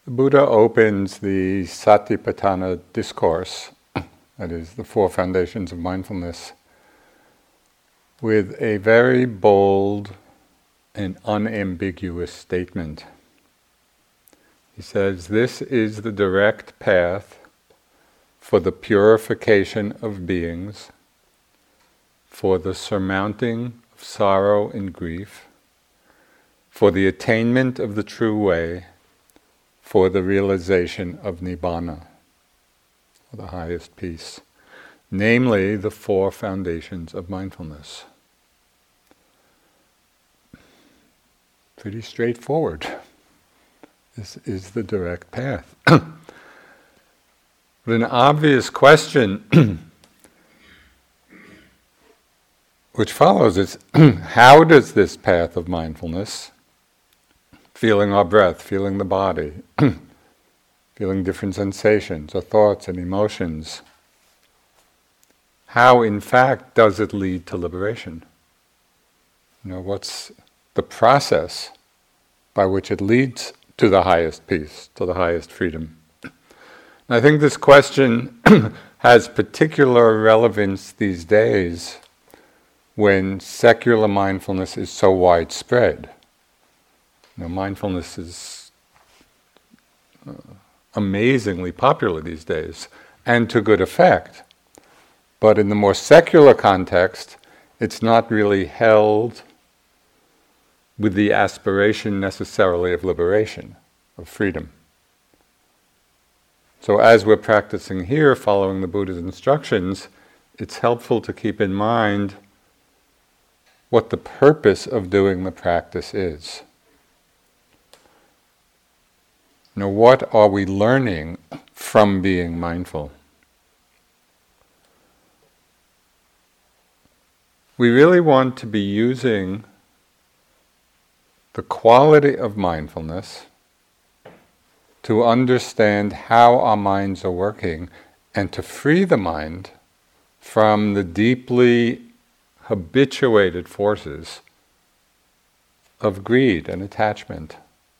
The Buddha opens the Satipatthana discourse, that is, the four foundations of mindfulness, with a very bold and unambiguous statement. He says, "This is the direct path for the purification of beings, for the surmounting of sorrow and grief, for the attainment of the true way, for the realization of Nibbana, or the highest peace, namely the four foundations of mindfulness." Pretty straightforward. This is the direct path. But an obvious question which follows is, how does this path of mindfulness, feeling our breath, feeling the body, feeling different sensations or thoughts and emotions, how in fact does it lead to liberation? What's the process by which it leads to the highest peace, to the highest freedom? And I think this question has particular relevance these days when secular mindfulness is so widespread. Mindfulness is amazingly popular these days, and to good effect. But in the more secular context, it's not really held with the aspiration necessarily of liberation, of freedom. So as we're practicing here, following the Buddha's instructions, it's helpful to keep in mind what the purpose of doing the practice is. What are we learning from being mindful? We really want to be using the quality of mindfulness to understand how our minds are working and to free the mind from the deeply habituated forces of greed and attachment,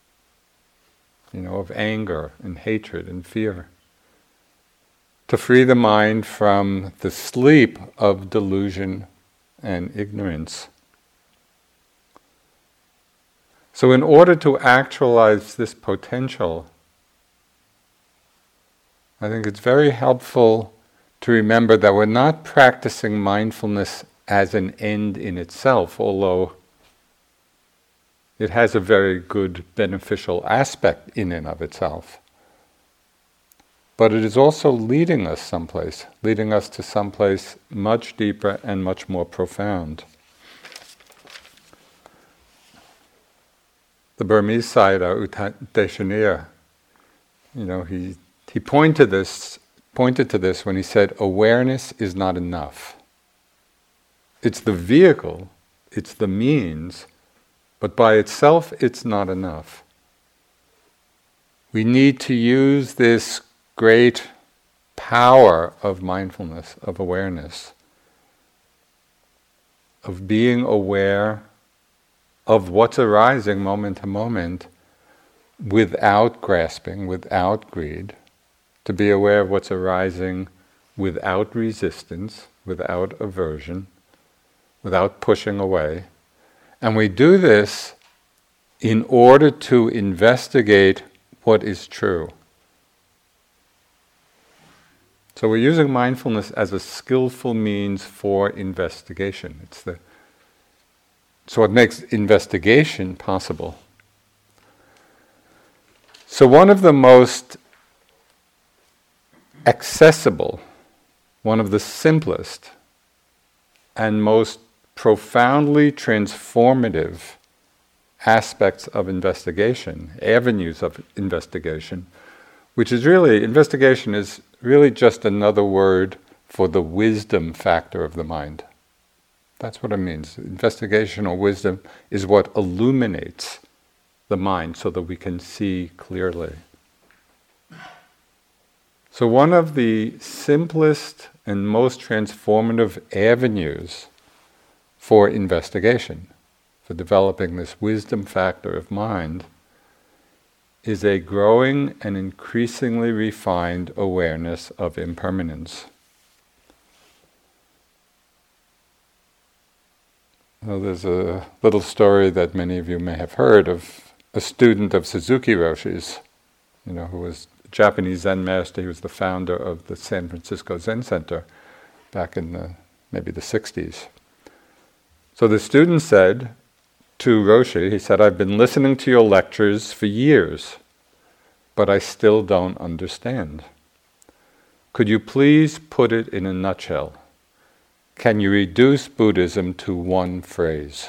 of anger and hatred and fear. To free the mind from the sleep of delusion and ignorance. So in order to actualize this potential, I think it's very helpful to remember that we're not practicing mindfulness as an end in itself, although it has a very good beneficial aspect in and of itself. But it is also leading us someplace, leading us to someplace much deeper and much more profound. The Burmese Sayadaw U Tejaniya, he pointed to this when he said, awareness is not enough. It's the vehicle, it's the means, but by itself it's not enough. We need to use this great power of mindfulness, of awareness, of being aware of what's arising moment to moment without grasping, without greed, to be aware of what's arising without resistance, without aversion, without pushing away. And we do this in order to investigate what is true. So we're using mindfulness as a skillful means for investigation. So it makes investigation possible. So one of the most accessible, one of the simplest and most profoundly transformative aspects of investigation, avenues of investigation, which is really, investigation is really just another word for the wisdom factor of the mind. That's what it means. Investigation or wisdom is what illuminates the mind so that we can see clearly. So one of the simplest and most transformative avenues for investigation, for developing this wisdom factor of mind, is a growing and increasingly refined awareness of impermanence. Well, there's a little story that many of you may have heard of a student of Suzuki Roshi's, who was a Japanese Zen master. He was the founder of the San Francisco Zen Center back in maybe the 60s. So the student said to Roshi, he said, "I've been listening to your lectures for years, but I still don't understand. Could you please put it in a nutshell? Can you reduce Buddhism to one phrase?"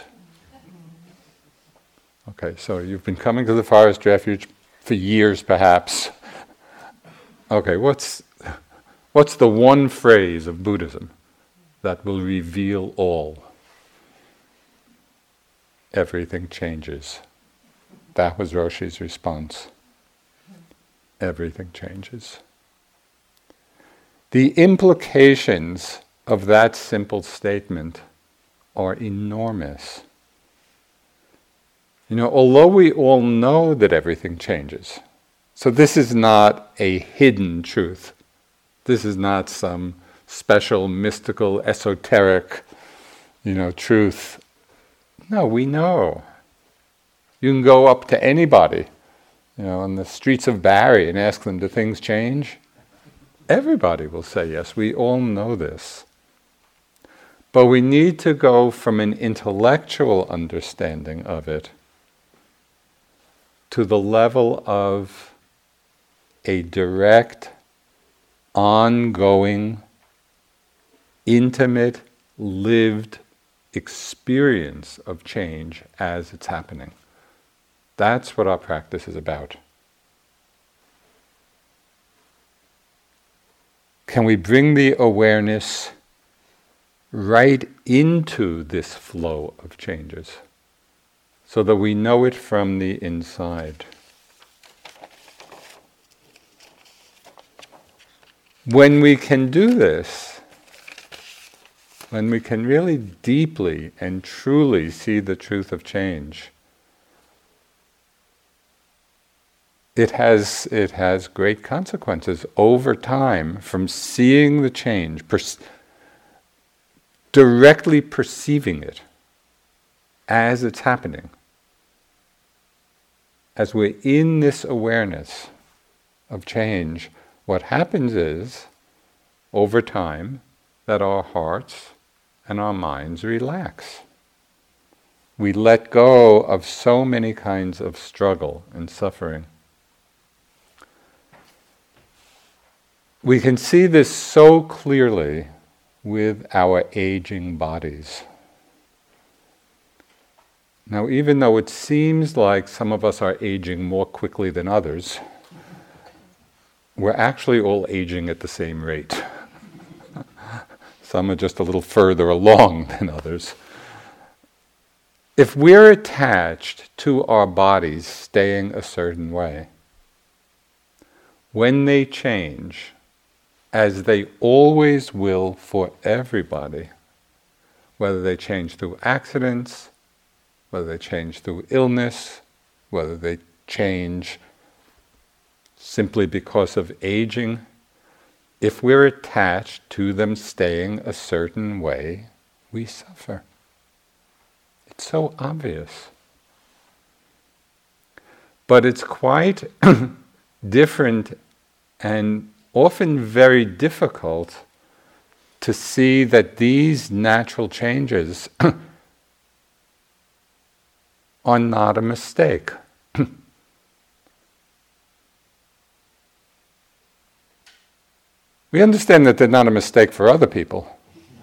Okay, so you've been coming to the Forest Refuge for years, perhaps. Okay, what's the one phrase of Buddhism that will reveal all? Everything changes. That was Roshi's response. Everything changes. The implications of that simple statement are enormous. Although we all know that everything changes, so this is not a hidden truth. This is not some special, mystical, esoteric, truth. No, we know. You can go up to anybody, on the streets of Barrie and ask them, do things change? Everybody will say yes. We all know this. But we need to go from an intellectual understanding of it to the level of a direct, ongoing, intimate, lived experience of change as it's happening. That's what our practice is about. Can we bring the awareness right into this flow of changes so that we know it from the inside? When we can do this, when we can really deeply and truly see the truth of change, it has great consequences over time from seeing the change, directly perceiving it as it's happening. As we're in this awareness of change, what happens is, over time, that our hearts and our minds relax. We let go of so many kinds of struggle and suffering. We can see this so clearly with our aging bodies. Now, even though it seems like some of us are aging more quickly than others, we're actually all aging at the same rate. Some are just a little further along than others. If we're attached to our bodies staying a certain way, when they change, as they always will for everybody, whether they change through accidents, whether they change through illness, whether they change simply because of aging, if we're attached to them staying a certain way, we suffer. It's so obvious. But it's quite different and often very difficult to see that these natural changes are not a mistake. We understand that they're not a mistake for other people.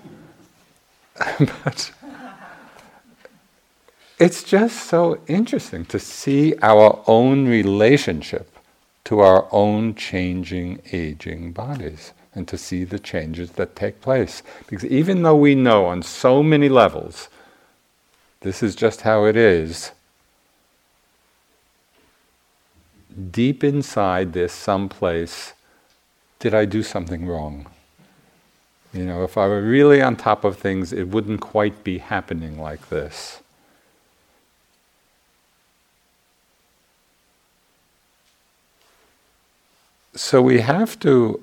But it's just so interesting to see our own relationship to our own changing, aging bodies, and to see the changes that take place. Because even though we know on so many levels, this is just how it is, deep inside this someplace, did I do something wrong? If I were really on top of things, it wouldn't quite be happening like this. So we have to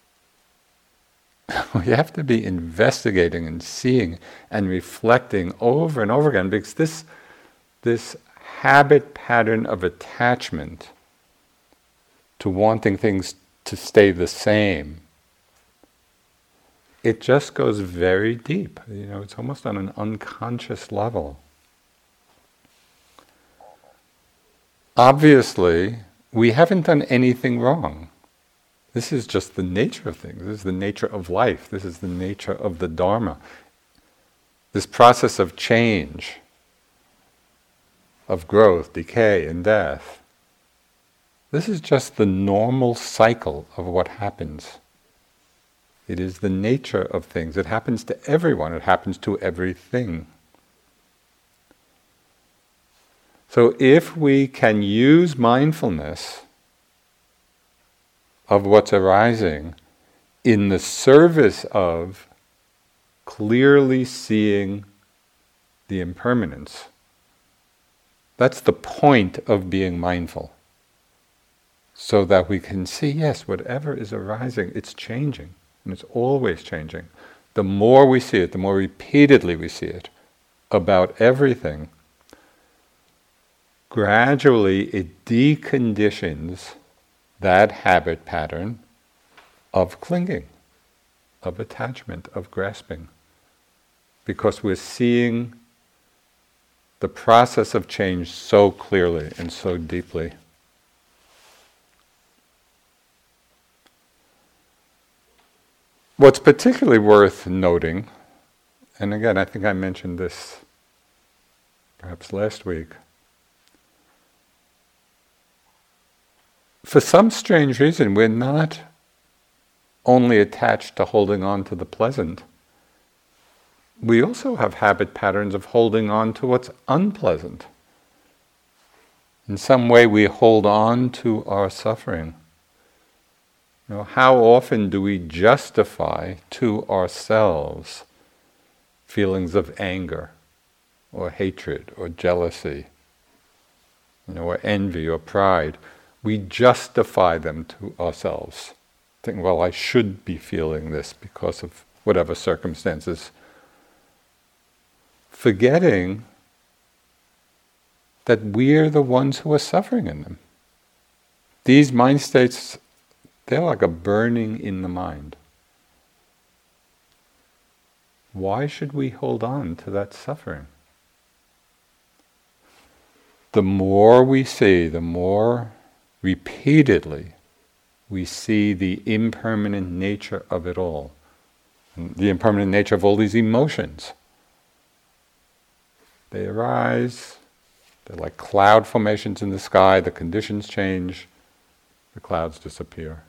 be investigating and seeing and reflecting over and over again, because this habit pattern of attachment to wanting things to stay the same, it just goes very deep. It's almost on an unconscious level. Obviously, we haven't done anything wrong. This is just the nature of things. This is the nature of life. This is the nature of the Dharma. This process of change, of growth, decay, and death. This is just the normal cycle of what happens. It is the nature of things. It happens to everyone. It happens to everything. So if we can use mindfulness of what's arising in the service of clearly seeing the impermanence, that's the point of being mindful. So that we can see, yes, whatever is arising, it's changing. And it's always changing. The more we see it, the more repeatedly we see it about everything, gradually it deconditions that habit pattern of clinging, of attachment, of grasping. Because we're seeing the process of change so clearly and so deeply. What's particularly worth noting, and again, I think I mentioned this perhaps last week, for some strange reason, we're not only attached to holding on to the pleasant. We also have habit patterns of holding on to what's unpleasant. In some way, we hold on to our suffering. How often do we justify to ourselves feelings of anger, or hatred, or jealousy, or envy, or pride? We justify them to ourselves. Think, well, I should be feeling this because of whatever circumstances. Forgetting that we're the ones who are suffering in them. These mind states, they're like a burning in the mind. Why should we hold on to that suffering? The more we see, the more repeatedly we see the impermanent nature of it all, the impermanent nature of all these emotions. They arise, they're like cloud formations in the sky, the conditions change, the clouds disappear.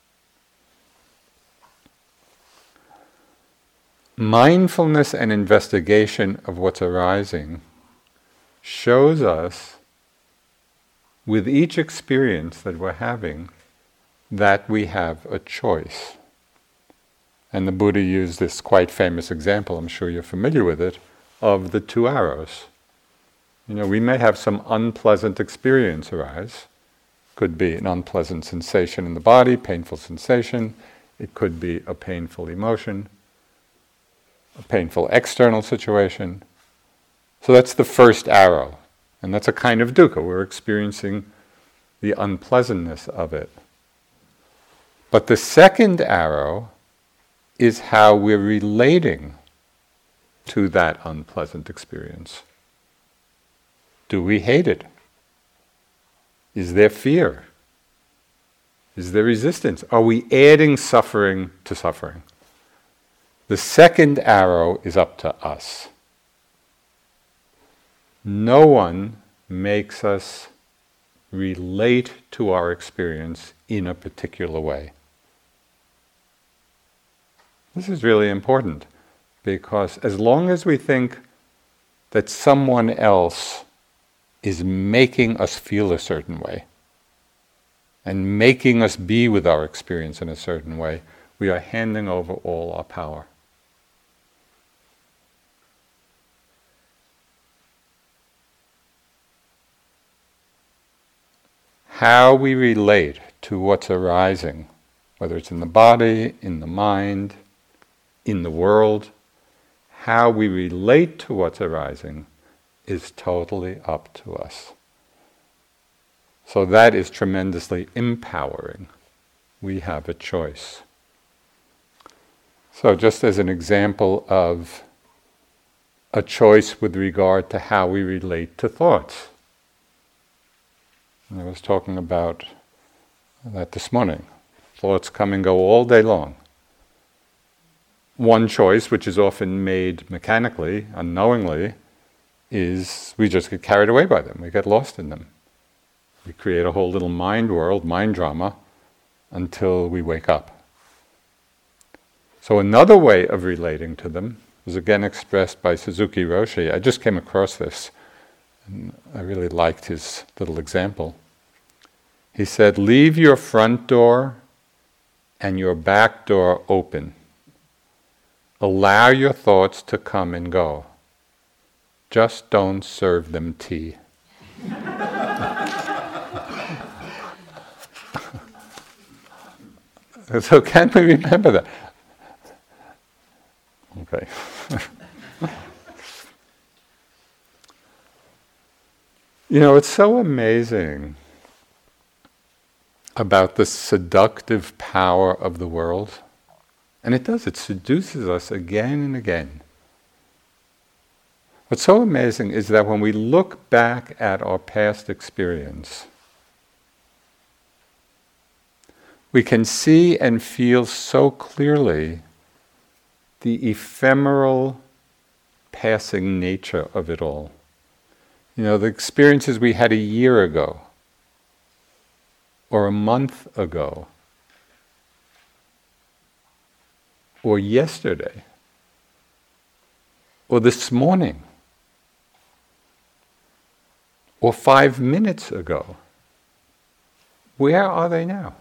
Mindfulness and investigation of what's arising shows us, with each experience that we're having, that we have a choice. And the Buddha used this quite famous example, I'm sure you're familiar with it, of the two arrows. We may have some unpleasant experience arise. Could be an unpleasant sensation in the body, painful sensation. It could be a painful emotion, a painful external situation. So that's the first arrow. And that's a kind of dukkha. We're experiencing the unpleasantness of it. But the second arrow is how we're relating to that unpleasant experience. Do we hate it? Is there fear? Is there resistance? Are we adding suffering to suffering? The second arrow is up to us. No one makes us relate to our experience in a particular way. This is really important, because as long as we think that someone else is making us feel a certain way and making us be with our experience in a certain way, we are handing over all our power. How we relate to what's arising, whether it's in the body, in the mind, in the world, how we relate to what's arising is totally up to us. So that is tremendously empowering. We have a choice. So just as an example of a choice with regard to how we relate to thoughts. And I was talking about that this morning. Thoughts come and go all day long. One choice, which is often made mechanically, unknowingly, is we just get carried away by them. We get lost in them. We create a whole little mind world, mind drama, until we wake up. So another way of relating to them was again expressed by Suzuki Roshi. I just came across this, and I really liked his little example. He said, leave your front door and your back door open. Allow your thoughts to come and go. Just don't serve them tea. So can we remember that? Okay. It's so amazing about the seductive power of the world. And it seduces us again and again. What's so amazing is that when we look back at our past experience, we can see and feel so clearly the ephemeral, passing nature of it all. The experiences we had a year ago, or a month ago, or yesterday, or this morning, or 5 minutes ago. Where are they now?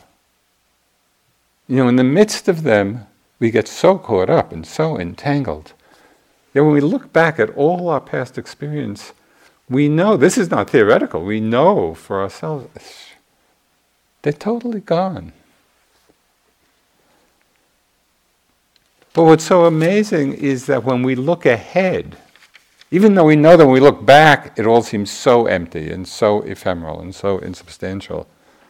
In the midst of them, we get so caught up and so entangled. Yet when we look back at all our past experience, we know, this is not theoretical, we know for ourselves, they're totally gone. But what's so amazing is that when we look ahead, even though we know that when we look back, it all seems so empty and so ephemeral and so insubstantial.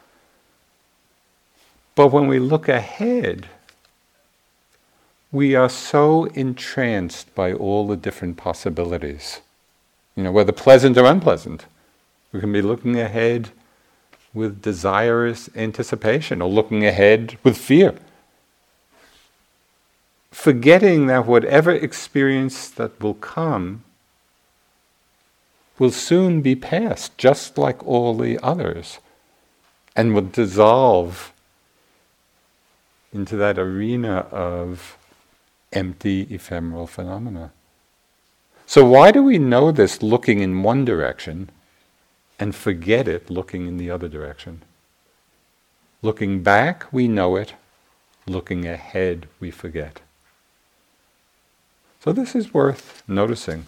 But when we look ahead, we are so entranced by all the different possibilities. Whether pleasant or unpleasant. We can be looking ahead with desirous anticipation or looking ahead with fear. Forgetting that whatever experience that will come will soon be past, just like all the others, and will dissolve into that arena of empty, ephemeral phenomena. So why do we know this looking in one direction and forget it looking in the other direction? Looking back, we know it. Looking ahead, we forget. So this is worth noticing.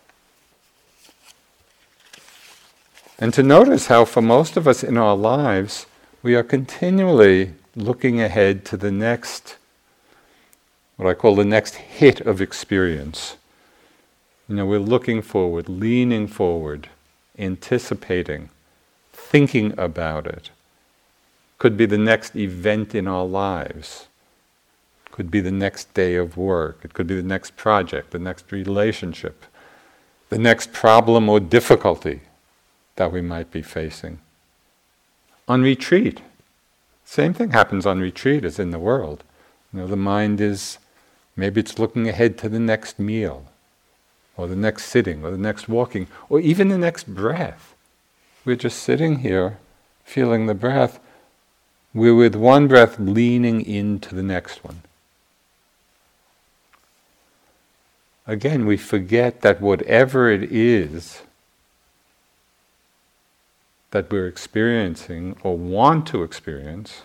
And to notice how for most of us in our lives, we are continually looking ahead to the next, what I call the next hit of experience. We're looking forward, leaning forward, anticipating, thinking about it. Could be the next event in our lives. Could be the next day of work. It could be the next project, the next relationship, the next problem or difficulty that we might be facing. On retreat, same thing happens on retreat as in the world. The mind is, maybe it's looking ahead to the next meal, or the next sitting, or the next walking, or even the next breath. We're just sitting here, feeling the breath. We're with one breath leaning into the next one. Again, we forget that whatever it is that we're experiencing or want to experience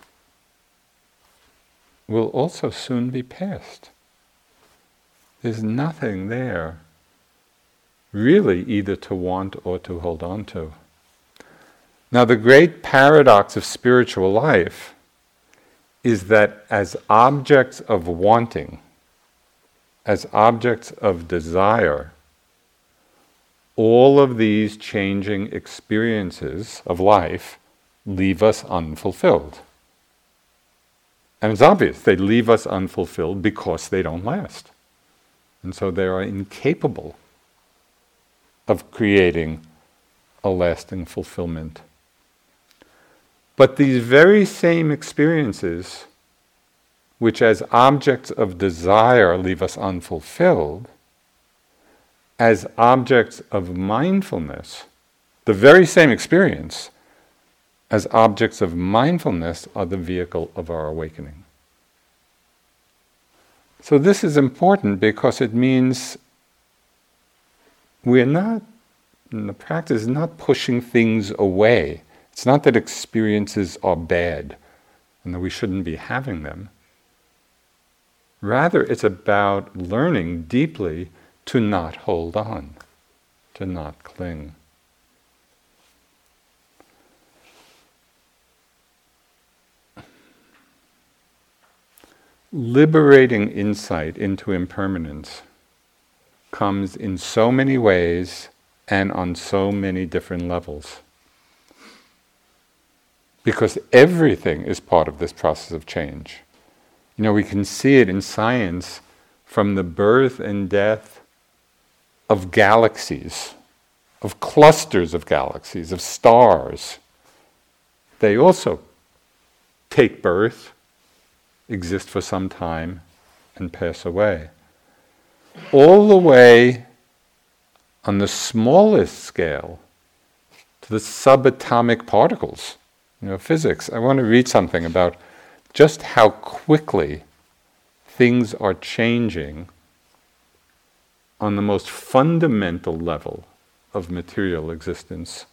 will also soon be past. There's nothing there really either to want or to hold on to. Now, the great paradox of spiritual life is that as objects of wanting, as objects of desire, all of these changing experiences of life leave us unfulfilled. And it's obvious, they leave us unfulfilled because they don't last. And so they are incapable of creating a lasting fulfillment. But these very same experiences, which as objects of desire leave us unfulfilled, as objects of mindfulness, the very same experience, as objects of mindfulness, are the vehicle of our awakening. So this is important because it means we're not, in the practice, not pushing things away. It's not that experiences are bad and that we shouldn't be having them. Rather, it's about learning deeply to not hold on, to not cling. Liberating insight into impermanence comes in so many ways and on so many different levels. Because everything is part of this process of change. You know, we can see it in science from the birth and death of galaxies, of clusters of galaxies, of stars. They also take birth, exist for some time, and pass away. All the way on the smallest scale to the subatomic particles, physics. I want to read something about just how quickly things are changing on the most fundamental level of material existence.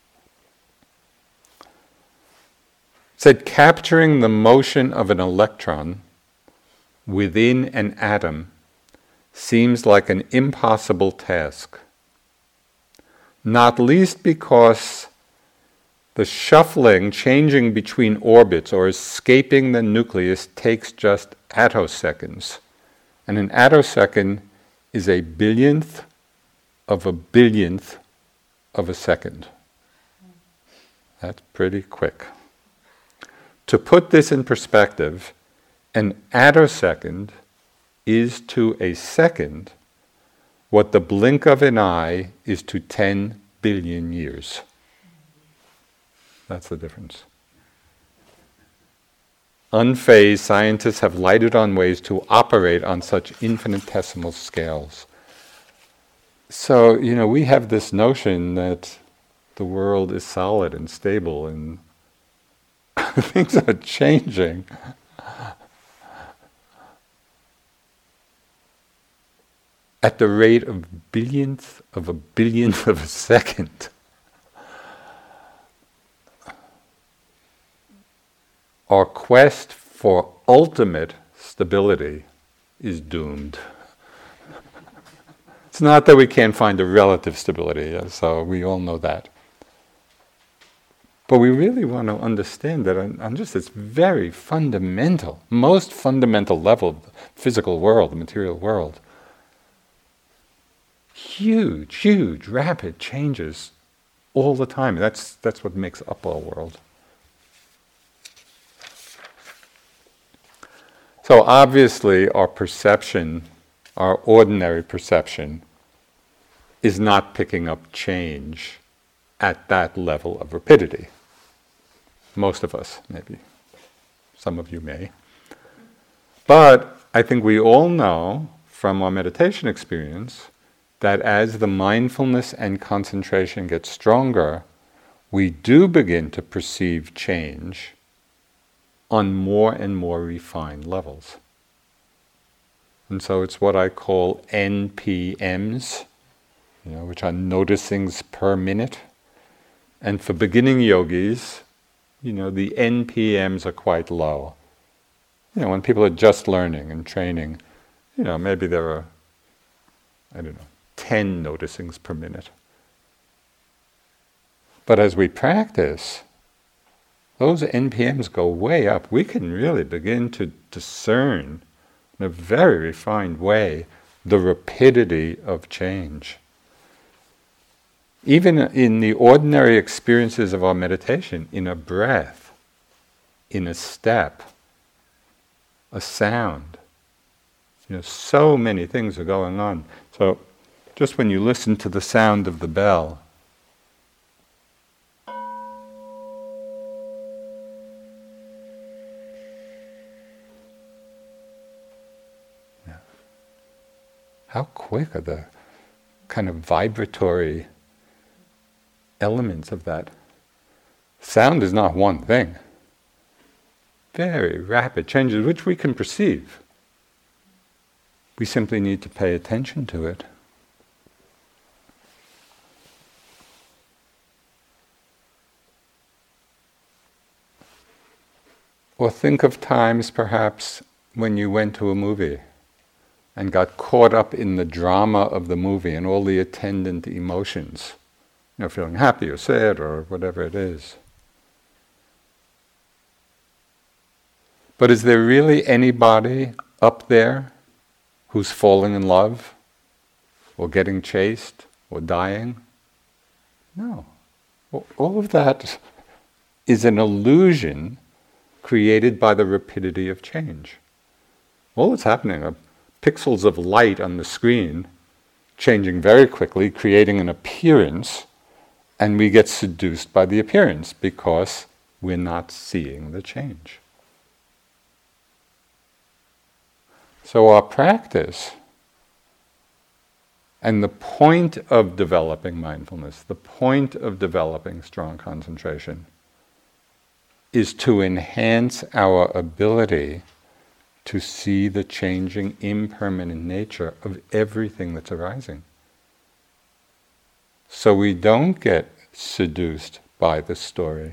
It said, capturing the motion of an electron within an atom seems like an impossible task, not least because the shuffling, changing between orbits or escaping the nucleus takes just attoseconds. And an attosecond is a billionth of a second. That's pretty quick. To put this in perspective, an attosecond is to a second what the blink of an eye is to 10 billion years. That's the difference. Unfazed, scientists have lighted on ways to operate on such infinitesimal scales. So, we have this notion that the world is solid and stable and things are changing. At the rate of billionth of a second. Our quest for ultimate stability is doomed. It's not that we can't find a relative stability, so we all know that. But we really want to understand that on just this very fundamental, most fundamental level of the physical world, the material world, huge, rapid changes all the time. That's what makes up our world. So obviously our perception, our ordinary perception, is not picking up change at that level of rapidity. Most of us, maybe. Some of you may. But I think we all know from our meditation experience that as the mindfulness and concentration get stronger, we do begin to perceive change on more and more refined levels. And so it's what I call NPMs, which are noticings per minute. And for beginning yogis, the NPMs are quite low. When people are just learning and training, maybe there are, 10 noticings per minute. But as we practice, those NPMs go way up. We can really begin to discern in a very refined way the rapidity of change. Even in the ordinary experiences of our meditation, in a breath, in a step, a sound, so many things are going on. So just when you listen to the sound of the bell, how quick are the kind of vibratory elements of that? Sound is not one thing. Very rapid changes, which we can perceive. We simply need to pay attention to it. Or think of times, perhaps, when you went to a movie and got caught up in the drama of the movie and all the attendant emotions, feeling happy or sad or whatever it is. But is there really anybody up there who's falling in love or getting chased or dying? No. All of that is an illusion created by the rapidity of change. All that's happening are pixels of light on the screen changing very quickly, creating an appearance, and we get seduced by the appearance because we're not seeing the change. So our practice and the point of developing mindfulness, the point of developing strong concentration, is to enhance our ability to see the changing, impermanent nature of everything that's arising. So we don't get seduced by the story.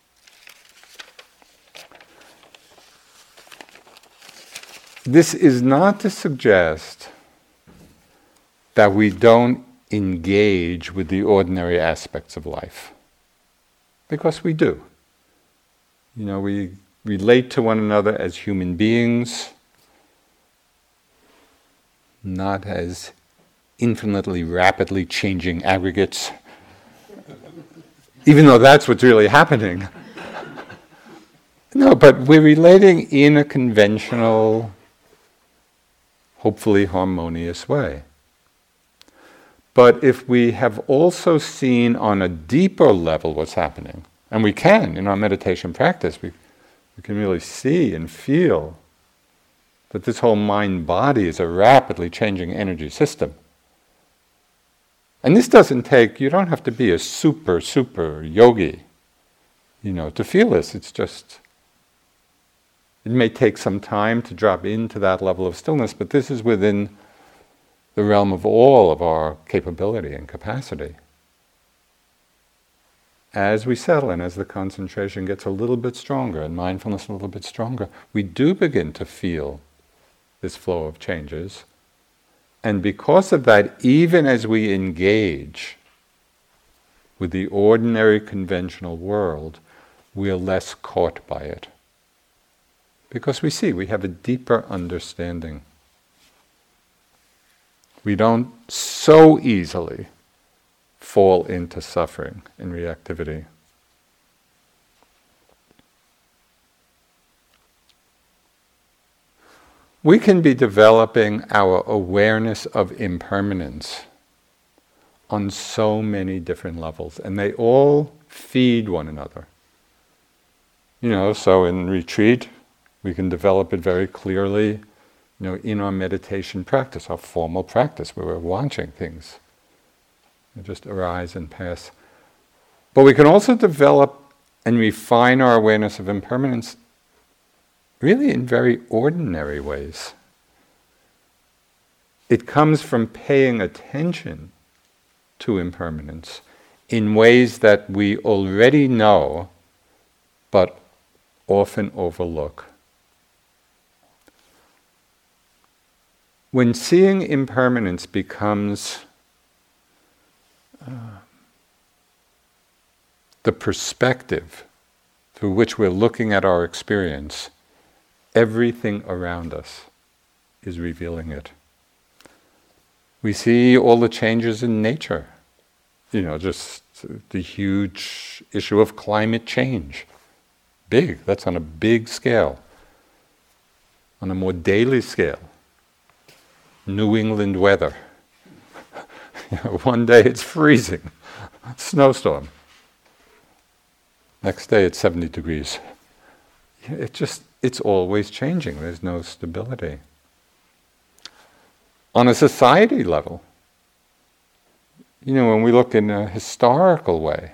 This is not to suggest that we don't engage with the ordinary aspects of life, because we do. We relate to one another as human beings, not as infinitely rapidly changing aggregates, even though that's what's really happening. No, but we're relating in a conventional, hopefully harmonious way. But if we have also seen on a deeper level what's happening, and we can in our meditation practice, we can really see and feel that this whole mind-body is a rapidly changing energy system. And this doesn't take, you don't have to be a super yogi, to feel this. It's just, it may take some time to drop into that level of stillness, but this is within the realm of all of our capability and capacity. As we settle and as the concentration gets a little bit stronger and mindfulness a little bit stronger, we do begin to feel this flow of changes. And because of that, even as we engage with the ordinary conventional world, we're less caught by it. Because we have a deeper understanding. We don't so easily fall into suffering and reactivity. We can be developing our awareness of impermanence on so many different levels, and they all feed one another. So in retreat, we can develop it very clearly, in our meditation practice, our formal practice, where we're watching things just arise and pass. But we can also develop and refine our awareness of impermanence really in very ordinary ways. It comes from paying attention to impermanence in ways that we already know but often overlook. When seeing impermanence becomes the perspective through which we're looking at our experience, everything around us is revealing it. We see all the changes in nature, just the huge issue of climate change. Big, that's on a big scale. On a more daily scale, New England weather. One day it's freezing, snowstorm. Next day it's 70 degrees. It's always changing. There's no stability. On a society level, when we look in a historical way,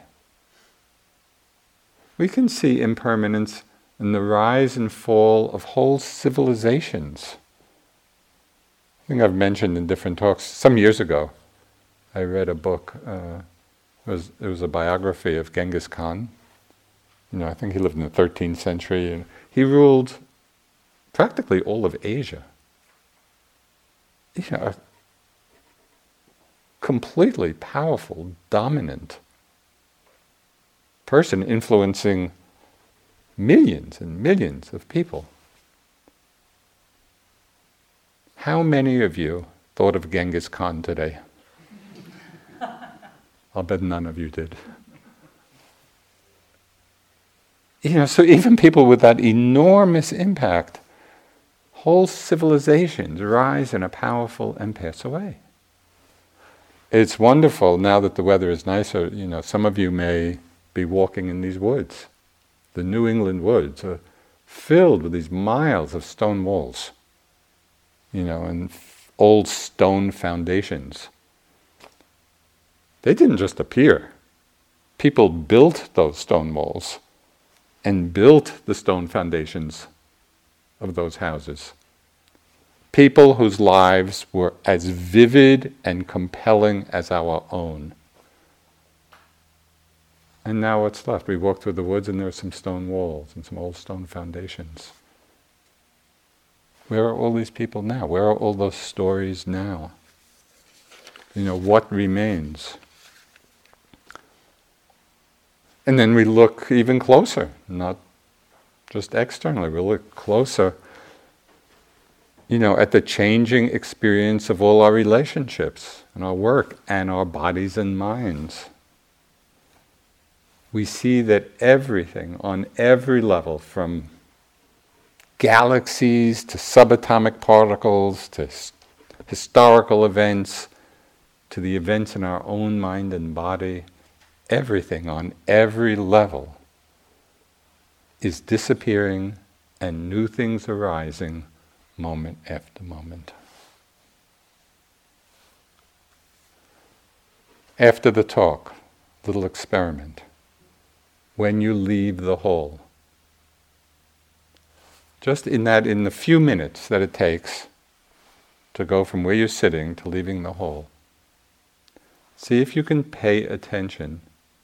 we can see impermanence in the rise and fall of whole civilizations. I think I've mentioned in different talks. Some years ago, I read a book. It was a biography of Genghis Khan. I think he lived in the 13th century, and he ruled practically all of Asia. A completely powerful, dominant person influencing millions and millions of people. How many of you thought of Genghis Khan today? I'll bet none of you did. So even people with that enormous impact, whole civilizations rise in a powerful and pass away. It's wonderful now that the weather is nicer. Some of you may be walking in these woods. The New England woods are filled with these miles of stone walls, and old stone foundations. They didn't just appear. People built those stone walls and built the stone foundations of those houses. People whose lives were as vivid and compelling as our own. And now what's left? We walk through the woods and there are some stone walls and some old stone foundations. Where are all these people now? Where are all those stories now? What remains? And then we look even closer, not just externally. We look closer, at the changing experience of all our relationships and our work and our bodies and minds. We see that everything on every level, from galaxies to subatomic particles to historical events to the events in our own mind and body, everything on every level is disappearing and new things arising moment after moment. After the talk, little experiment. When you leave the hall, just in the few minutes that it takes to go from where you're sitting to leaving the hall, see if you can pay attention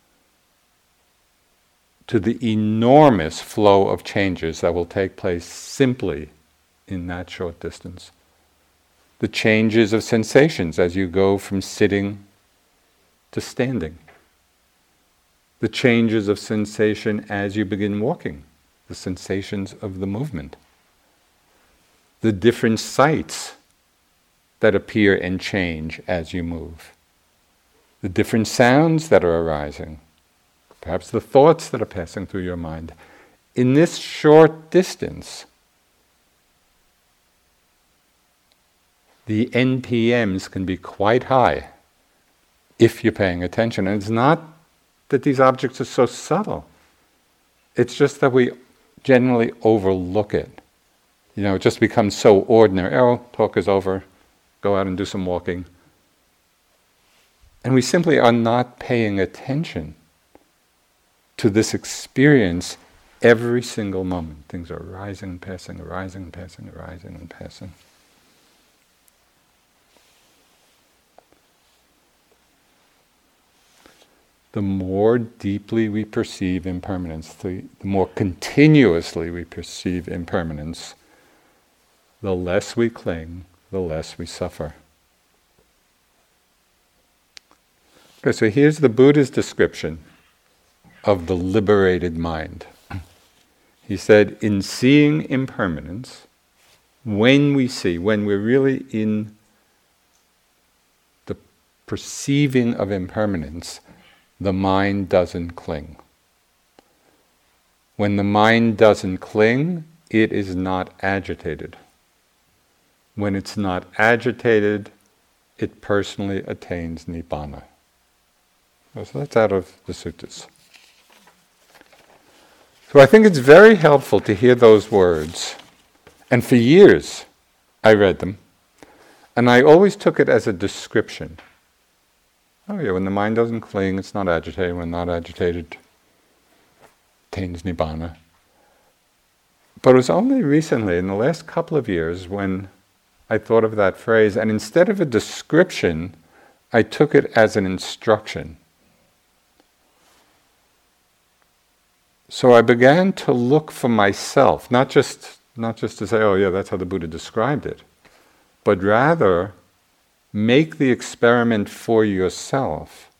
to the enormous flow of changes that will take place simply in that short distance. The changes of sensations as you go from sitting to standing. The changes of sensation as you begin walking, the sensations of the movement. The different sights that appear and change as you move. The different sounds that are arising. Perhaps the thoughts that are passing through your mind. In this short distance, the NPMs can be quite high if you're paying attention. And it's not that these objects are so subtle. It's just that we generally overlook it. It just becomes so ordinary. Oh, talk is over. Go out and do some walking. And we simply are not paying attention to this experience every single moment. Things are arising and passing, arising and passing, arising and passing. The more deeply we perceive impermanence, the more continuously we perceive impermanence, the less we cling, the less we suffer. Okay, so here's the Buddha's description of the liberated mind. He said, in seeing impermanence, when we're really in the perceiving of impermanence, the mind doesn't cling. When the mind doesn't cling, it is not agitated. When it's not agitated, it personally attains Nibbana. So that's out of the suttas. So I think it's very helpful to hear those words. And for years, I read them. And I always took it as a description. Oh yeah, when the mind doesn't cling, it's not agitated. When not agitated, attains Nibbana. But it was only recently, in the last couple of years, when I thought of that phrase, and instead of a description, I took it as an instruction. So I began to look for myself, not just to say, oh yeah, that's how the Buddha described it, but rather make the experiment for yourself.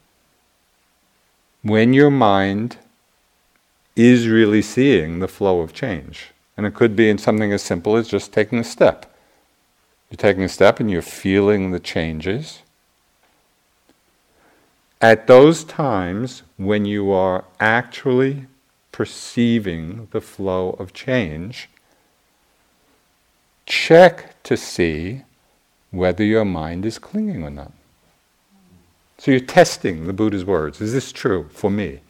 When your mind is really seeing the flow of change, and it could be in something as simple as just taking a step. You're taking a step and you're feeling the changes. At those times when you are actually perceiving the flow of change, check to see whether your mind is clinging or not. So you're testing the Buddha's words. Is this true for me?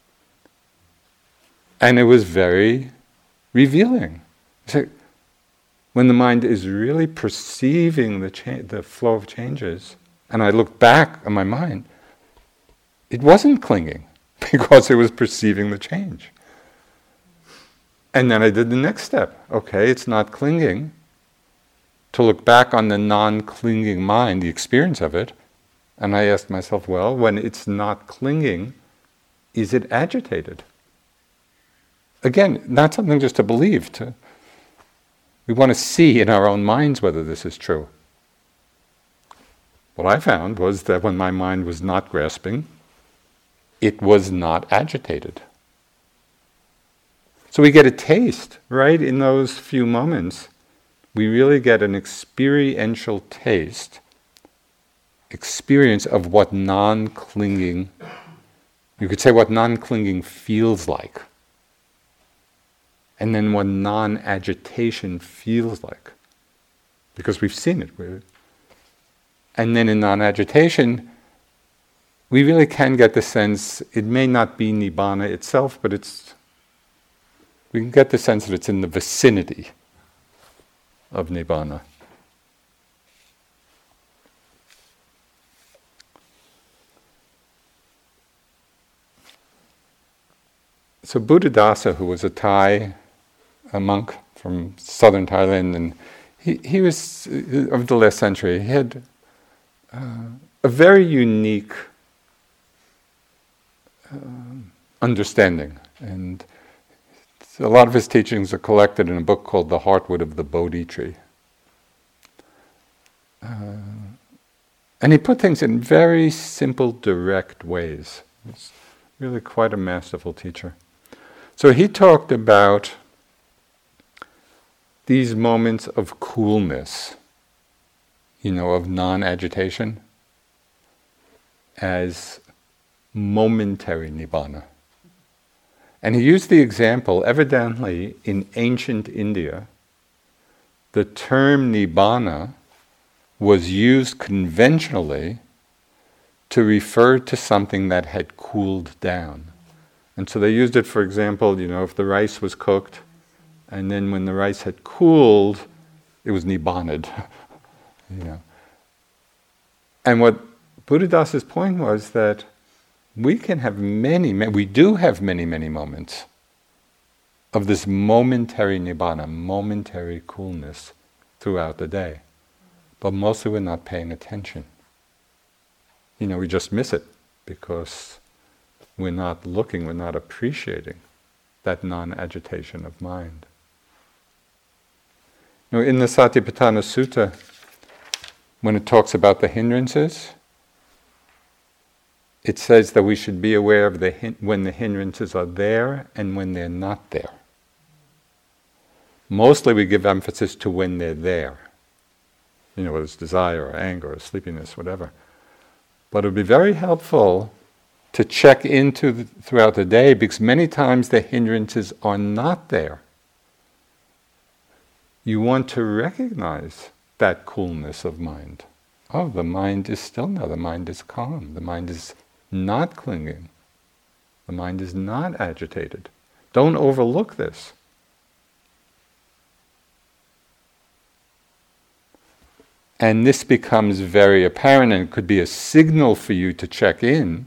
And it was very revealing. So when the mind is really perceiving the flow of changes, and I look back on my mind, it wasn't clinging because it was perceiving the change. And then I did the next step. Okay, it's not clinging. To look back on the non-clinging mind, the experience of it, and I asked myself, well, when it's not clinging, is it agitated? Again, not something just to believe. We want to see in our own minds whether this is true. What I found was that when my mind was not grasping, it was not agitated. So we get a taste, right? In those few moments, we really get an experiential experience of what non-clinging, you could say what non-clinging feels like. And then what non-agitation feels like. Because we've seen it. And then in non-agitation, we really can get the sense, it may not be Nibbana itself, but we can get the sense that it's in the vicinity of Nibbana. So Buddhadasa, who was a monk from southern Thailand, and he was of the last century. He had a very unique understanding, and a lot of his teachings are collected in a book called The Heartwood of the Bodhi Tree. And he put things in very simple, direct ways. He's really quite a masterful teacher. So he talked about these moments of coolness, of non-agitation, as momentary Nibbana. And he used the example, evidently in ancient India, the term Nibbana was used conventionally to refer to something that had cooled down. And so they used it, for example, if the rice was cooked, and then when the rice had cooled, it was Nibbana'd. And what Buddhadasa's point was that we can have we do have many, many moments of this momentary Nibbana, momentary coolness throughout the day. But mostly we're not paying attention. We just miss it because we're not looking, we're not appreciating that non-agitation of mind. In the Satipatthana Sutta, when it talks about the hindrances, it says that we should be aware of when the hindrances are there and when they're not there. Mostly we give emphasis to when they're there. Whether it's desire or anger or sleepiness, whatever. But it would be very helpful to check into throughout the day, because many times the hindrances are not there. You want to recognize that coolness of mind. Oh, the mind is still now, the mind is calm, the mind is not clinging, the mind is not agitated. Don't overlook this. And this becomes very apparent, and it could be a signal for you to check in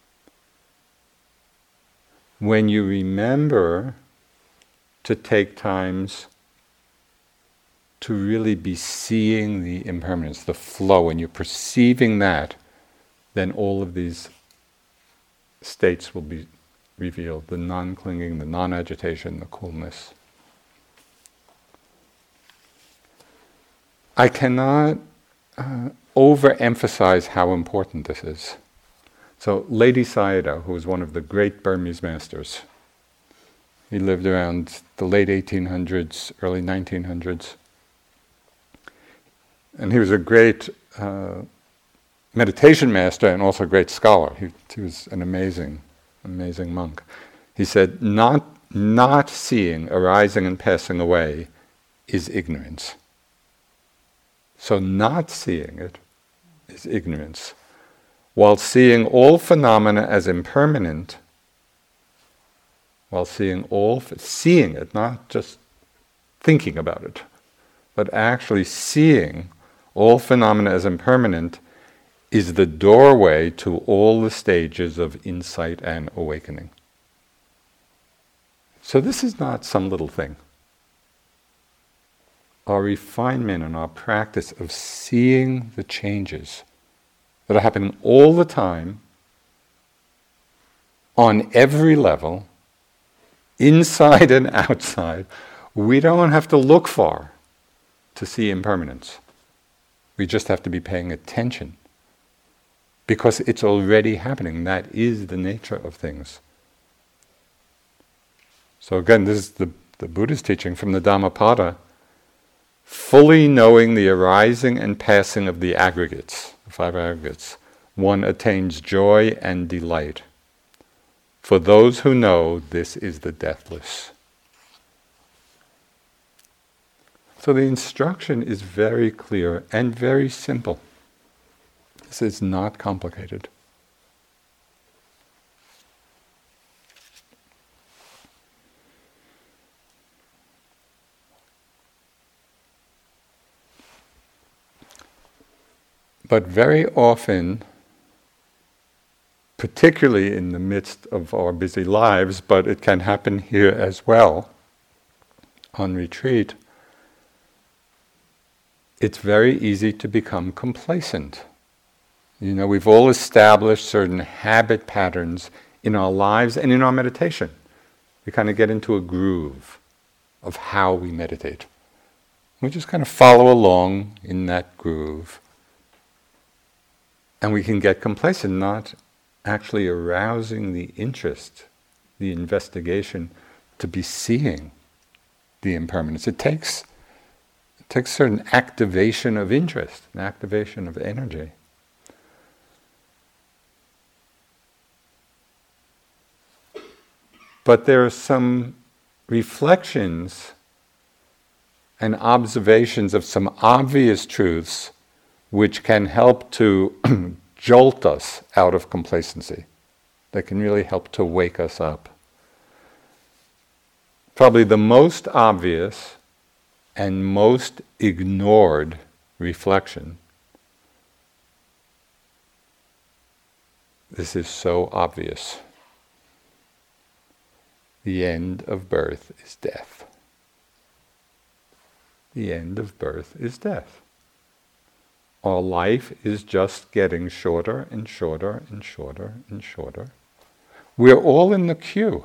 when you remember to take times to really be seeing the impermanence, the flow. When you're perceiving that, then all of these states will be revealed. The non-clinging, the non-agitation, the coolness. I cannot overemphasize how important this is. So Ledi Sayadaw, who was one of the great Burmese masters, he lived around the late 1800s, early 1900s. And he was a great meditation master and also a great scholar. He was an amazing, amazing monk. He said, not seeing arising and passing away is ignorance. So not seeing it is ignorance. While seeing all phenomena as impermanent, seeing it, not just thinking about it, but actually seeing all phenomena as impermanent is the doorway to all the stages of insight and awakening. So this is not some little thing. Our refinement and our practice of seeing the changes that are happening all the time, on every level, inside and outside, we don't have to look far to see impermanence. We just have to be paying attention, because it's already happening. That is the nature of things. So again, this is the Buddha's teaching from the Dhammapada. Fully knowing the arising and passing of the aggregates, the five aggregates, one attains joy and delight. For those who know, this is the deathless. So the instruction is very clear and very simple. This is not complicated. But very often, particularly in the midst of our busy lives, but it can happen here as well, on retreat, it's very easy to become complacent. We've all established certain habit patterns in our lives and in our meditation. We kind of get into a groove of how we meditate. We just kind of follow along in that groove. And we can get complacent, not actually arousing the interest, the investigation, to be seeing the impermanence. It takes certain activation of interest, an activation of energy. But there are some reflections and observations of some obvious truths which can help to jolt us out of complacency. That can really help to wake us up. Probably the most obvious and most ignored reflection. This is so obvious. The end of birth is death. The end of birth is death. Our life is just getting shorter and shorter and shorter and shorter. We're all in the queue.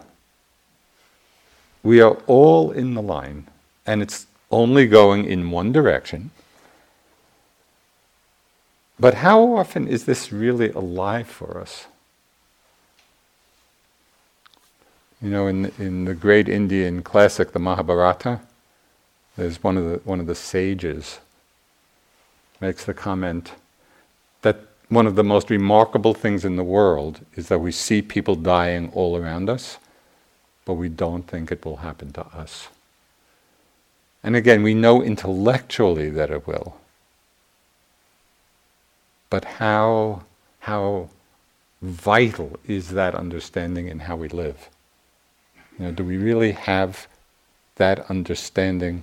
We are all in the line, and it's only going in one direction. But how often is this really alive for us? In the great Indian classic, the Mahabharata, there's one of the sages makes the comment that one of the most remarkable things in the world is that we see people dying all around us, but we don't think it will happen to us. And again, we know intellectually that it will. But how vital is that understanding in how we live? Do we really have that understanding?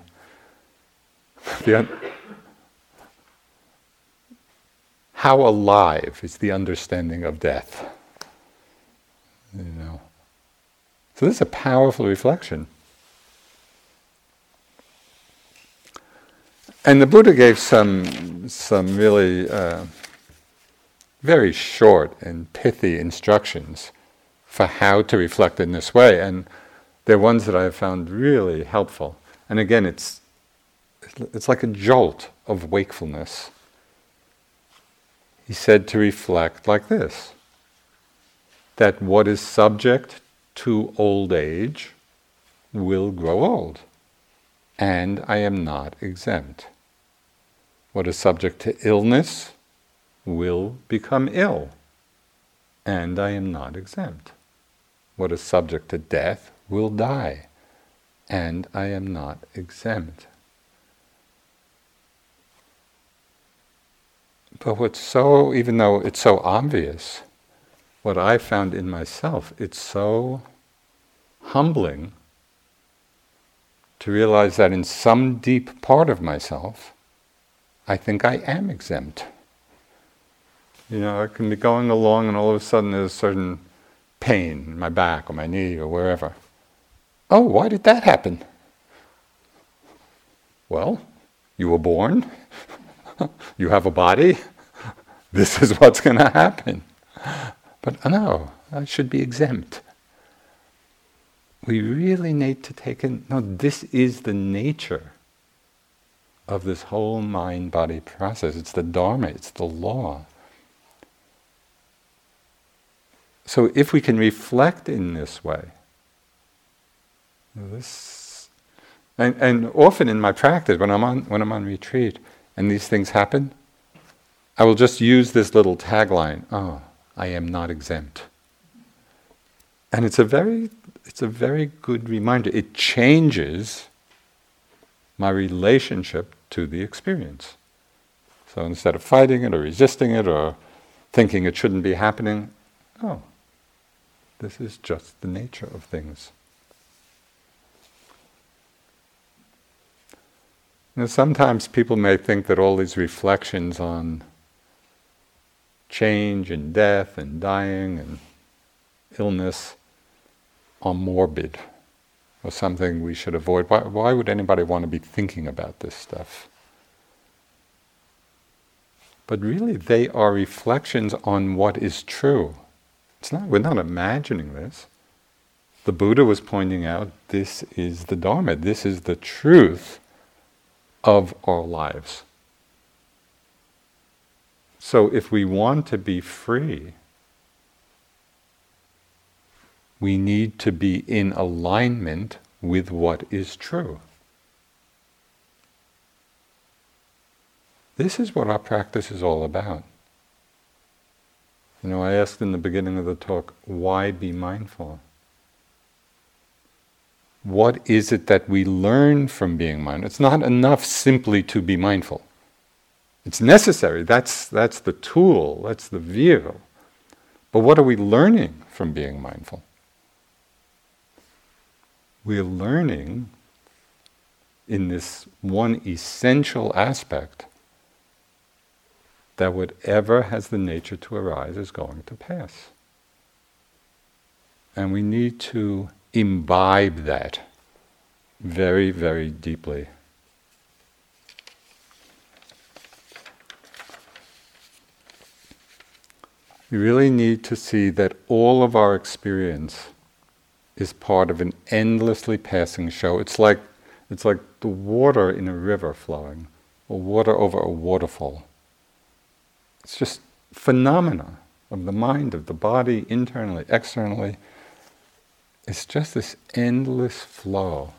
How alive is the understanding of death? So this is a powerful reflection. And the Buddha gave some really very short and pithy instructions for how to reflect in this way, and they're ones that I have found really helpful. And again, it's like a jolt of wakefulness. He said to reflect like this, that what is subject to old age will grow old, and I am not exempt. What is subject to illness will become ill, and I am not exempt. What is subject to death will die, and I am not exempt. But even though it's so obvious, what I found in myself, it's so humbling to realize that in some deep part of myself, I think I am exempt. I can be going along and all of a sudden there's a certain pain in my back or my knee or wherever. Oh, why did that happen? Well, you were born. You have a body. This is what's going to happen. But no, I should be exempt. We really need to take in, this is the nature of this whole mind-body process. It's the Dharma, it's the law. So if we can reflect in this way, and often in my practice, when I'm on retreat and these things happen, I will just use this little tagline, I am not exempt. And it's a very good reminder. It changes my relationship to the experience. So instead of fighting it or resisting it or thinking it shouldn't be happening, this is just the nature of things. Sometimes people may think that all these reflections on change and death and dying and illness are morbid or something we should avoid. Why would anybody want to be thinking about this stuff? But really, they are reflections on what is true. We're not imagining this. The Buddha was pointing out, this is the Dharma, this is the truth of our lives. So if we want to be free, we need to be in alignment with what is true. This is what our practice is all about. I asked in the beginning of the talk, why be mindful? What is it that we learn from being mindful? It's not enough simply to be mindful. It's necessary, that's the tool, that's the vehicle. But what are we learning from being mindful? We're learning in this one essential aspect that whatever has the nature to arise is going to pass. And we need to imbibe that very, very deeply. We really need to see that all of our experience is part of an endlessly passing show. It's like the water in a river flowing, or water over a waterfall. It's just phenomena of the mind, of the body, internally, externally. It's just this endless flow.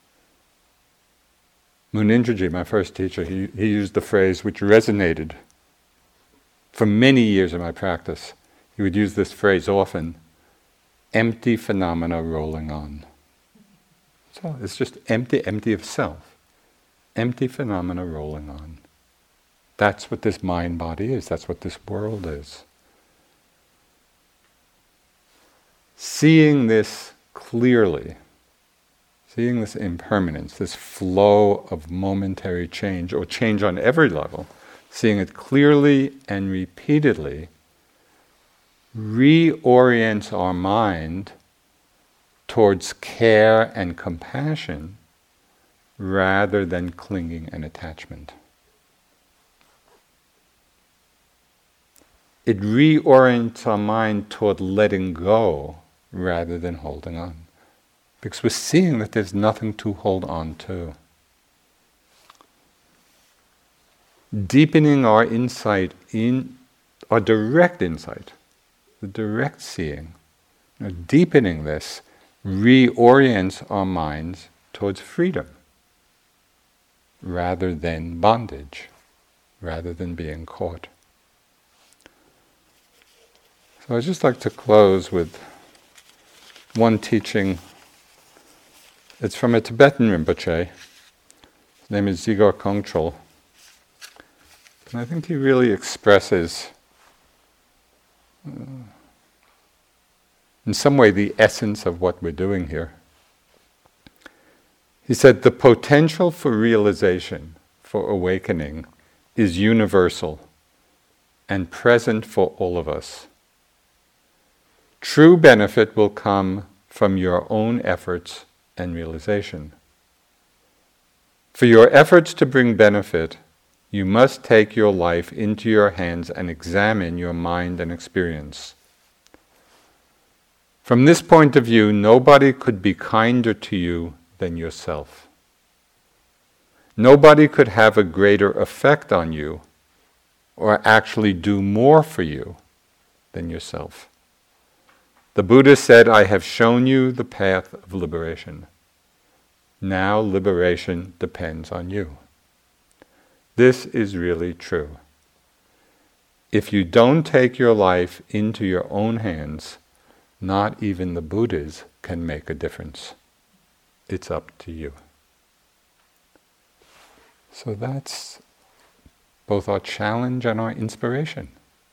Munindraji, my first teacher, he used the phrase which resonated for many years in my practice. He would use this phrase often, empty phenomena rolling on. So it's just empty of self. Empty phenomena rolling on. That's what this mind-body is. That's what this world is. Seeing this clearly, seeing this impermanence, this flow of momentary change, or change on every level, seeing it clearly and repeatedly, reorients our mind towards care and compassion rather than clinging and attachment. It reorients our mind toward letting go rather than holding on. Because we're seeing that there's nothing to hold on to. Deepening our insight in our direct insight, the direct seeing, deepening this reorients our minds towards freedom rather than bondage, rather than being caught. So I'd just like to close with one teaching. It's from a Tibetan Rinpoche. His name is Zigor Kongtrul. And I think he really expresses, in some way, the essence of what we're doing here. He said, the potential for realization, for awakening, is universal and present for all of us. True benefit will come from your own efforts and realization. For your efforts to bring benefit, you must take your life into your hands and examine your mind and experience. From this point of view, nobody could be kinder to you than yourself. Nobody could have a greater effect on you or actually do more for you than yourself. The Buddha said, I have shown you the path of liberation. Now liberation depends on you. This is really true. If you don't take your life into your own hands, not even the Buddhas can make a difference. It's up to you. So that's both our challenge and our inspiration.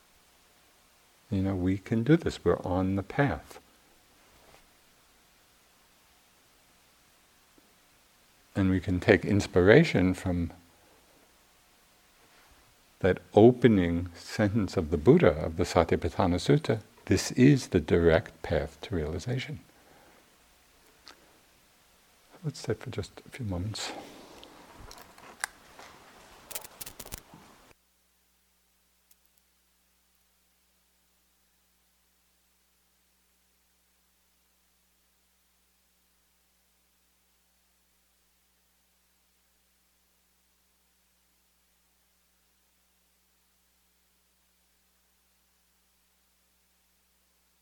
We can do this. We're on the path. And we can take inspiration from that opening sentence of the Buddha, of the Satipatthana Sutta. This is the direct path to realization. Let's sit for just a few moments.